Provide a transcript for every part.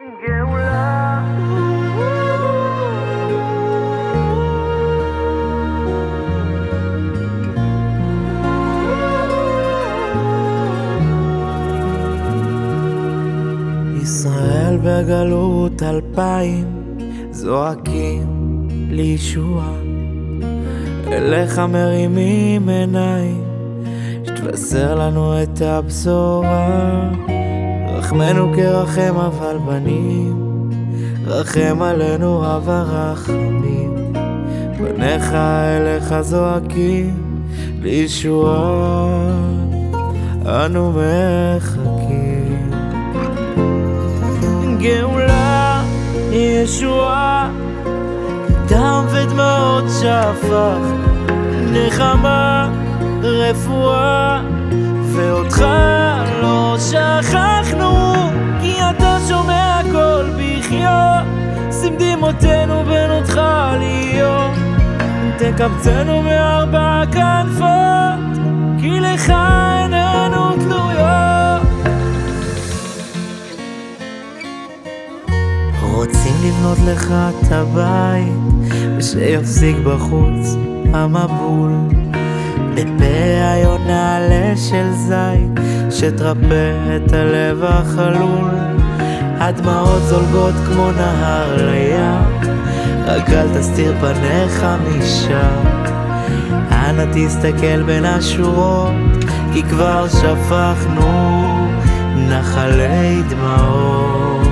גאולה. ישראל בגלות 2000 זועקים לישוע, אליך מרימים עיניים, שתבשר לנו את הבשורה. רחמנו כרחם אבל בנים, רחם עלינו אב הרחמים, בניך אליך זועקים לישועה, אנו מחכים. גאולה, ישועה, דם ודמעות שפך, נחמה, רפואה, ואותך לא שכחנו, כי אתה שומע כל בחייה. שים דמעותינו בין אותך להיות, תקבצנו מארבע כנפות, כי לך עינינו תלויות. רוצים לבנות לך את הבית, ושיפסיק בחוץ המבול, בפה היונה לשל זית, שתרפא את הלב החלול. הדמעות זולגות כמו נהר לים, רק אל תסתיר פניך משם. אנא תסתכל בין השורות, כי כבר שפכנו נחלי דמעות.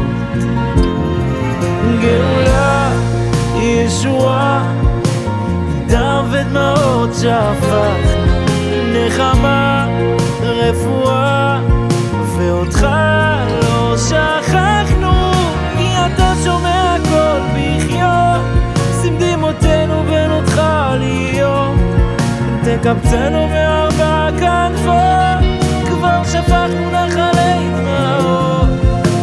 גאולה, ישועה, דם ודמעות שפך, נחמה, רפואה, ואותך לא שכחנו, כי אתה שומע כל בחייה. שים דמעותינו בין אותך להיות, תקבצנו מארבע כנפות, כבר שפכנו נחלי דמעות.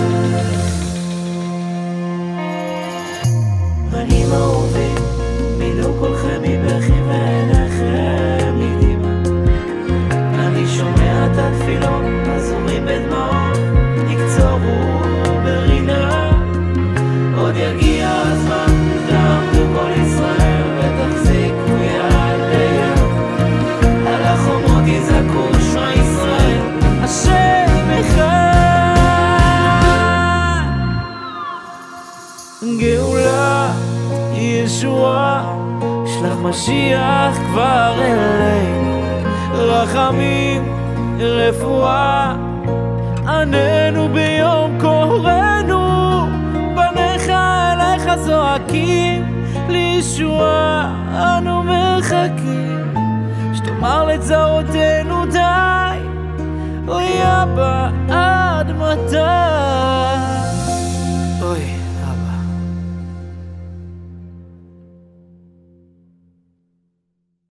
בנים אהובים, מידו כולכם מבכי ועיניכם מדמעה. אני שומע את התפילות, הזורים בדמעות, יקצורו ברינה. עוד יגיע הזמן, תעמדו כל ישראל ותחזיקו יד ביד. על החומות יזעקו שמע ישראל, השם אחד. גאולה, ישועה, שלח משיח כבר אלינו, רחמים, רפואה, עננו ביום קורנו, בניך אליך זועקים לישועה, אנו מחכים, שתאמר לצרותינו די, אוי אבא עד מתי. אוי